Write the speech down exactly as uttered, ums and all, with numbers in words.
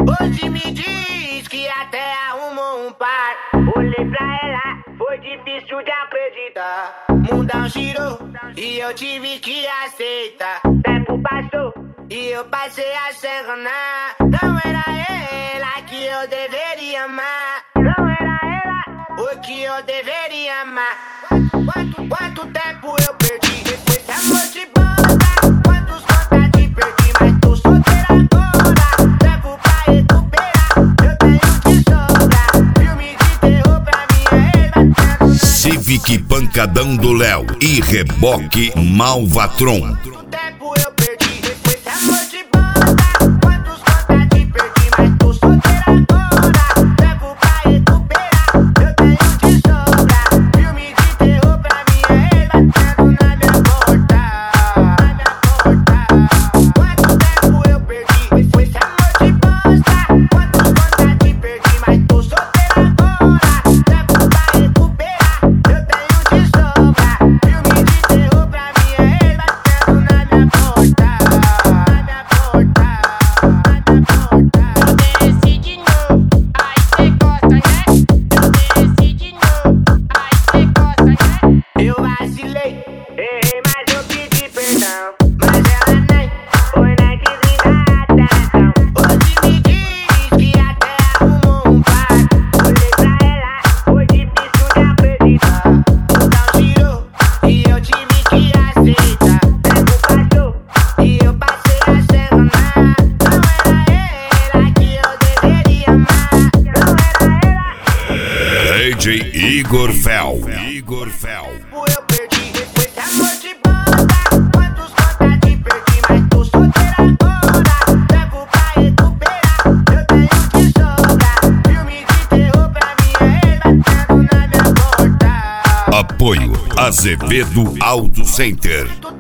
Hoje me diz que até arrumou um par. Olhei pra ela, foi difícil de acreditar. Mundão girou e eu tive que aceitar. Tempo passou e eu passei a se enganar. Não era ela que eu deveria amar. Não era ela o que eu deveria amar. Quanto, quanto tempo eu perdi depois de amor de bosta. Quantos vontades perdi, mas tô solteira agora. Tempo pra recuperar, eu tenho que sobrar. Filme de terror pra mim é ele. Civic Pancadão do Léo e Reboque Malvatron. Tempo eu perdi depois de amor de bosta. Quantos vontades perdi, mas tô solteira agora. Tempo pra recuperar, eu tenho que sobrar. Filme de terror pra mim é ele batendo na minha porta. Na minha porta. Quanto tempo eu perdi depois de amor de bosta. Quantos vontades perdi, mas tô solteira agora. Tempo pra recuperar, eu tenho que sobrar. Filme de terror pra mim é ele batendo na minha porta. Na minha porta. Na minha porta. Eu desci de novo, aí cê gosta, né? Eu desci de novo, aí cê gosta, né? Eu vacilei, errei, mas eu pedi perdão. Mas ela nem foi nem quis me dar atenção. Hoje me diz que até arrumou um par. Olhei pra ela, foi difícil de acreditar. Mundão girou e eu tive que aceitar. Tempo passou e eu passei a se enganar. Não era ela que eu deveria amar. Não era ela. D J Igor Fel. Igor Fel. Eu perdi depois de amor de bosta. Quantos vontades perdi, mas tô solteira agora. Tempo pra recuperar, eu tenho que sobrar. Filme de terror pra mim é ele batendo na minha porta. Apoio Azevedo Auto Center.